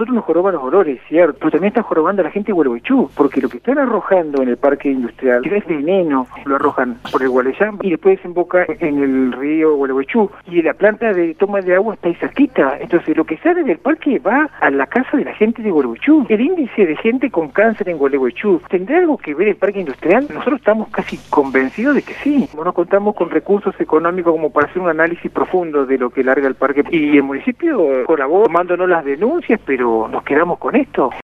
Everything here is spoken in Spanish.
nosotros nos joroban los olores, cierto, pero también está jorobando a la gente de Gualeguaychú, porque lo que están arrojando en el parque industrial es veneno, lo arrojan por el Gualeyán y después desemboca en el río Gualeguaychú, y la planta de toma de agua está ahí cerquita. Entonces lo que sale del parque va a la casa de la gente de Gualeguaychú. El índice de gente con cáncer en Gualeguaychú, ¿tendrá algo que ver el parque industrial? Nosotros estamos casi convencidos de que sí. No contamos con recursos económicos como para hacer un análisis profundo de lo que larga el parque, y el municipio colaboró tomándonos las denuncias, pero nos quedamos con esto.